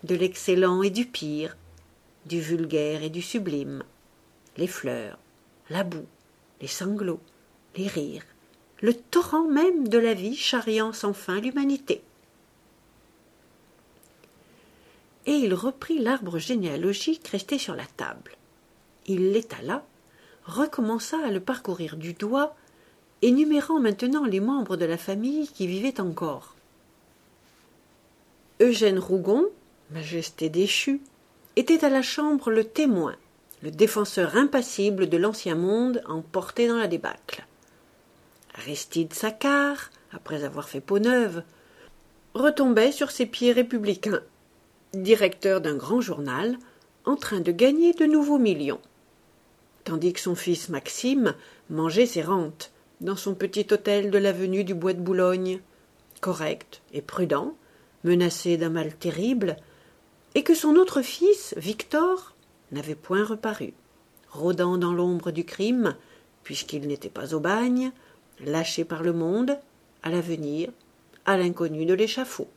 de l'excellent et du pire, du vulgaire et du sublime, les fleurs, la boue, les sanglots, les rires, le torrent même de la vie charriant sans fin l'humanité. Et il reprit l'arbre généalogique resté sur la table. Il l'étala, recommença à le parcourir du doigt, énumérant maintenant les membres de la famille qui vivaient encore. Eugène Rougon, majesté déchue, était à la Chambre le témoin, le défenseur impassible de l'ancien monde emporté dans la débâcle. Aristide Saccard, après avoir fait peau neuve, retombait sur ses pieds républicains, directeur d'un grand journal, en train de gagner de nouveaux millions, tandis que son fils Maxime mangeait ses rentes dans son petit hôtel de l'avenue du Bois de Boulogne, correct et prudent, menacé d'un mal terrible, et que son autre fils, Victor, n'avait point reparu, rôdant dans l'ombre du crime, puisqu'il n'était pas au bagne, lâché par le monde, à l'avenir, à l'inconnu de l'échafaud.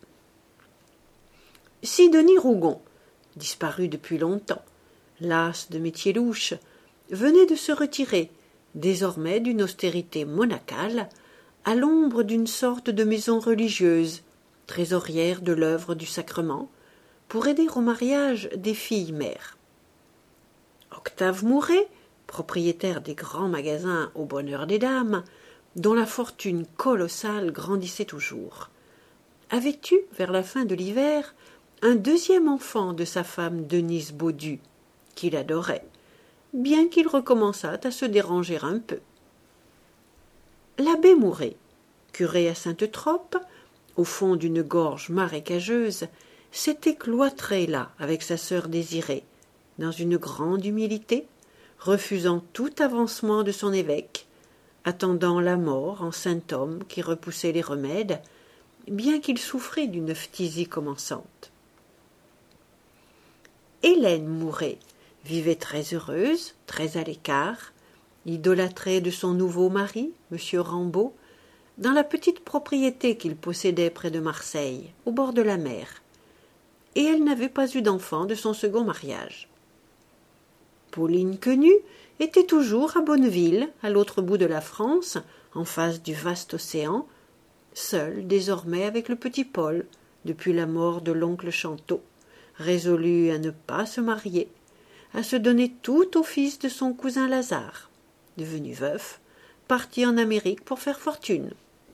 Sidonie Rougon, disparue depuis longtemps, lasse de métiers louches, venait de se retirer, désormais d'une austérité monacale, à l'ombre d'une sorte de maison religieuse, trésorière de l'œuvre du sacrement, pour aider au mariage des filles-mères. Octave Mouret, propriétaire des grands magasins au bonheur des dames, dont la fortune colossale grandissait toujours, avait eu, vers la fin de l'hiver, un deuxième enfant de sa femme Denise Baudu, qu'il adorait, bien qu'il recommençât à se déranger un peu. L'abbé Mouret, curé à Sainte-Trope, au fond d'une gorge marécageuse, s'était cloîtré là avec sa sœur Désirée, dans une grande humilité, refusant tout avancement de son évêque, attendant la mort en saint homme qui repoussait les remèdes, bien qu'il souffrît d'une phtisie commençante. Hélène Mouret vivait très heureuse, très à l'écart, idolâtrée de son nouveau mari, M. Rambaud, dans la petite propriété qu'il possédait près de Marseille, au bord de la mer, et elle n'avait pas eu d'enfant de son second mariage. Pauline Quenu était toujours à Bonneville, à l'autre bout de la France, en face du vaste océan, seule désormais avec le petit Paul, depuis la mort de l'oncle Chanteau, résolue à ne pas se marier, à se donner tout au fils de son cousin Lazare, devenu veuf, parti en Amérique pour faire fortune.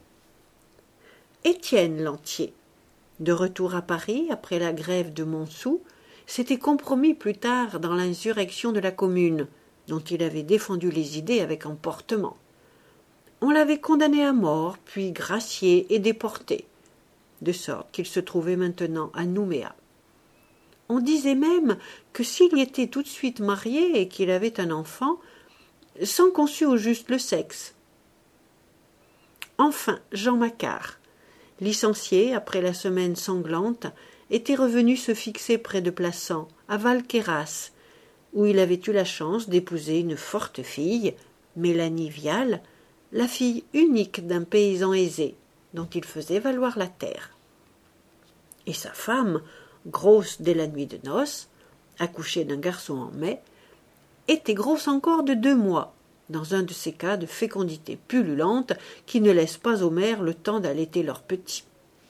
Étienne Lantier, de retour à Paris après la grève de Montsou, s'était compromis plus tard dans l'insurrection de la Commune, dont il avait défendu les idées avec emportement. On l'avait condamné à mort, puis gracié et déporté, de sorte qu'il se trouvait maintenant à Nouméa. On disait même que s'il y était tout de suite marié et qu'il avait un enfant, sans qu'on sût au juste le sexe. Enfin, Jean Macquart, licencié après la semaine sanglante, était revenu se fixer près de Plassans, à Val-Queyras, où il avait eu la chance d'épouser une forte fille, Mélanie Vial, la fille unique d'un paysan aisé, dont il faisait valoir la terre. Et sa femme, grosse dès la nuit de noces, accouchée d'un garçon en mai, était grosse encore de 2 mois, dans un de ces cas de fécondité pullulante qui ne laissent pas aux mères le temps d'allaiter leurs petits.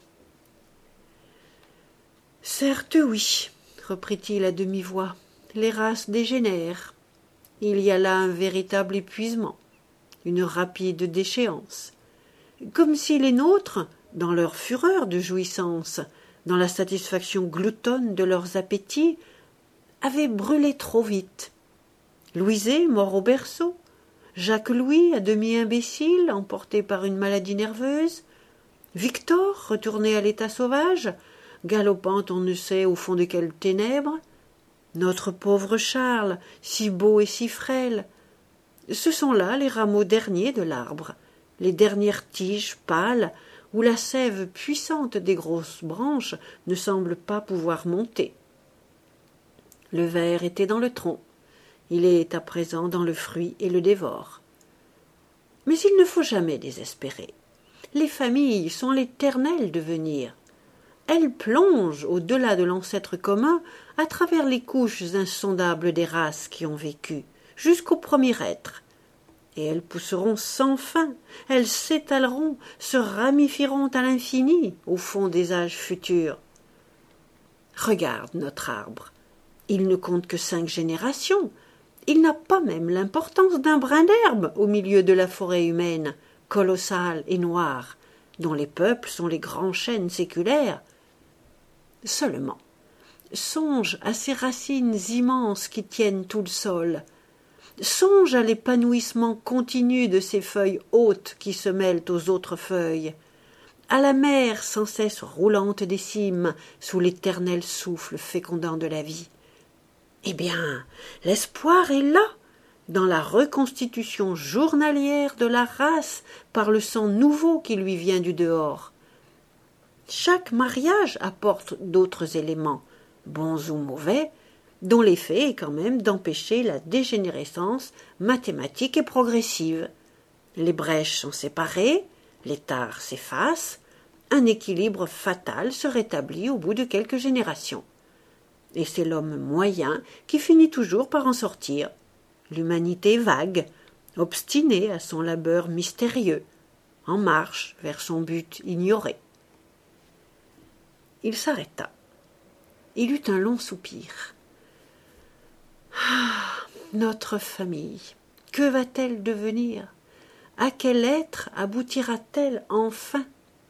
« Certes, oui, reprit-il à demi-voix, les races dégénèrent. Il y a là un véritable épuisement, une rapide déchéance, comme si les nôtres, dans leur fureur de jouissance, dans la satisfaction gloutonne de leurs appétits, avaient brûlé trop vite. Louiset, mort au berceau, Jacques-Louis, à demi imbécile, emporté par une maladie nerveuse, Victor, retourné à l'état sauvage, galopant on ne sait au fond de quelles ténèbres, notre pauvre Charles, si beau et si frêle. Ce sont là les rameaux derniers de l'arbre, les dernières tiges pâles où la sève puissante des grosses branches ne semble pas pouvoir monter. Le ver était dans le tronc, il est à présent dans le fruit et le dévore. Mais il ne faut jamais désespérer. Les familles sont l'éternel devenir. Elle plonge au-delà de l'ancêtre commun à travers les couches insondables des races qui ont vécu, jusqu'au premier être. Et elles pousseront sans fin, elles s'étaleront, se ramifieront à l'infini au fond des âges futurs. Regarde notre arbre. Il ne compte que 5 générations. Il n'a pas même l'importance d'un brin d'herbe au milieu de la forêt humaine, colossale et noire, dont les peuples sont les grands chênes séculaires. Seulement, songe à ces racines immenses qui tiennent tout le sol. Songe à l'épanouissement continu de ces feuilles hautes qui se mêlent aux autres feuilles, à la mer sans cesse roulante des cimes sous l'éternel souffle fécondant de la vie. Eh bien, l'espoir est là, dans la reconstitution journalière de la race par le sang nouveau qui lui vient du dehors. Chaque mariage apporte d'autres éléments, bons ou mauvais, dont l'effet est quand même d'empêcher la dégénérescence mathématique et progressive. Les brèches sont séparées, les tares s'effacent, un équilibre fatal se rétablit au bout de quelques générations. Et c'est l'homme moyen qui finit toujours par en sortir. L'humanité vague, obstinée à son labeur mystérieux, en marche vers son but ignoré. Il s'arrêta. Il eut un long soupir. Ah, notre famille, que va-t-elle devenir? À quel être aboutira-t-elle enfin?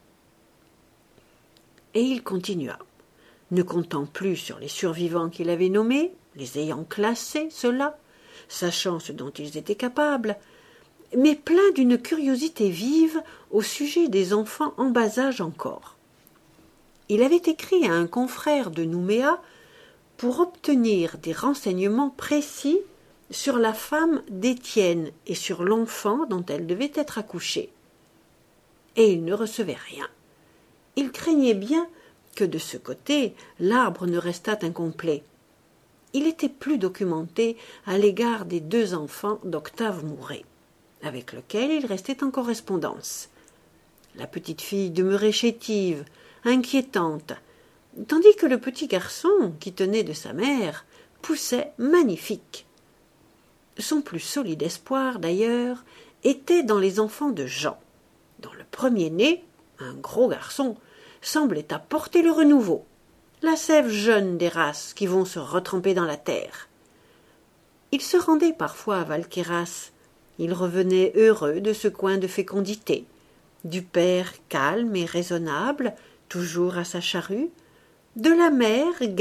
Et il continua, ne comptant plus sur les survivants qu'il avait nommés, les ayant classés, ceux-là, sachant ce dont ils étaient capables, mais plein d'une curiosité vive au sujet des enfants en bas âge encore. Il avait écrit à un confrère de Nouméa pour obtenir des renseignements précis sur la femme d'Étienne et sur l'enfant dont elle devait être accouchée. Et il ne recevait rien. Il craignait bien que de ce côté, l'arbre ne restât incomplet. Il était plus documenté à l'égard des 2 enfants d'Octave Mouret, avec lequel il restait en correspondance. La petite fille demeurait chétive, inquiétante, tandis que le petit garçon, qui tenait de sa mère, poussait magnifique. Son plus solide espoir, d'ailleurs, était dans les enfants de Jean, dont le premier-né, un gros garçon, semblait apporter le renouveau, la sève jeune des races qui vont se retremper dans la terre. Il se rendait parfois à Valqueyras. Il revenait heureux de ce coin de fécondité, du père calme et raisonnable, toujours à sa charrue, de la mère